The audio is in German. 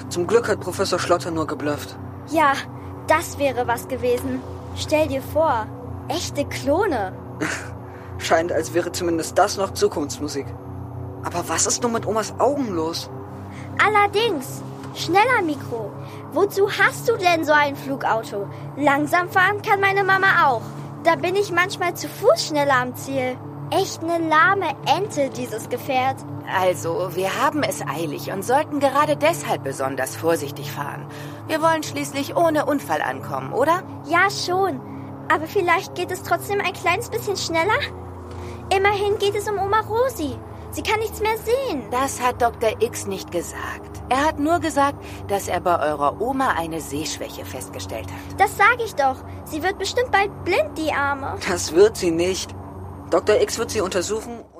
Zum Glück hat Professor Schlotter nur geblufft. Ja, das wäre was gewesen. Stell dir vor, echte Klone. Scheint, als wäre zumindest das noch Zukunftsmusik. Aber was ist nun mit Omas Augen los? Allerdings, schneller Mikro. Wozu hast du denn so ein Flugauto? Langsam fahren kann meine Mama auch. Da bin ich manchmal zu Fuß schneller am Ziel. Echt eine lahme Ente, dieses Gefährt. Also, wir haben es eilig und sollten gerade deshalb besonders vorsichtig fahren. Wir wollen schließlich ohne Unfall ankommen, oder? Ja, schon. Aber vielleicht geht es trotzdem ein kleines bisschen schneller? Immerhin geht es um Oma Rosi. Sie kann nichts mehr sehen. Das hat Dr. X nicht gesagt. Er hat nur gesagt, dass er bei eurer Oma eine Sehschwäche festgestellt hat. Das sage ich doch. Sie wird bestimmt bald blind, die Arme. Das wird sie nicht. Dr. X wird sie untersuchen